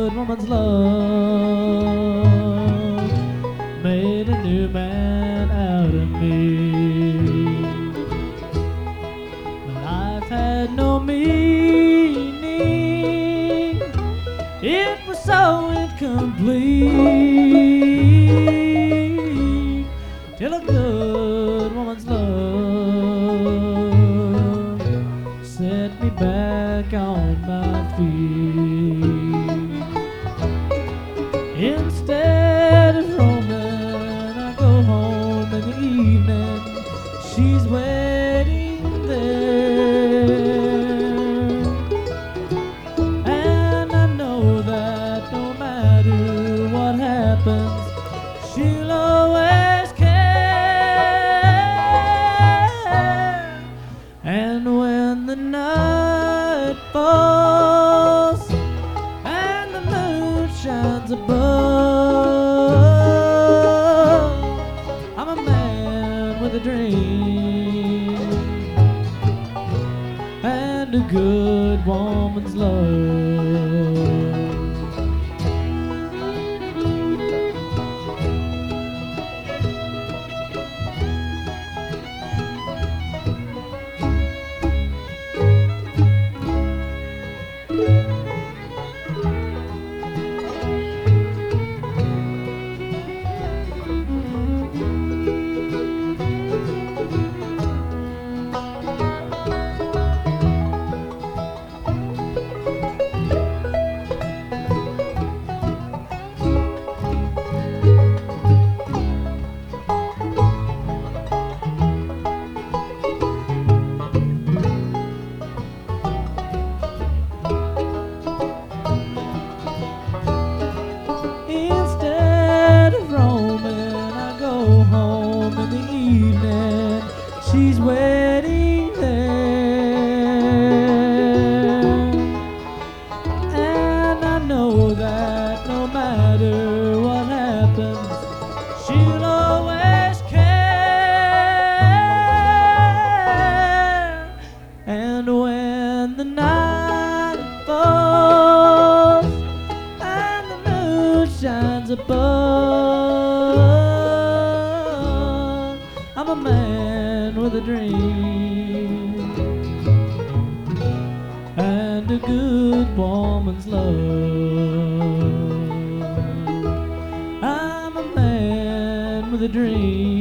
good woman's love made a new man out of me. My life had no meaning, it was so incomplete, till a good woman's love set me back on my feet. Instead of roaming, I go home in the evening. She's waiting there, and I know that no matter what happens, she'll always care. And when the night falls and the moon shines above, I'm a man with a dream and a good woman's love. She's waiting there, and I know that no matter what happens, she'll always care. And when the night falls and the moon shines above, I'm a man with a dream and a good woman's love. I'm a man with a dream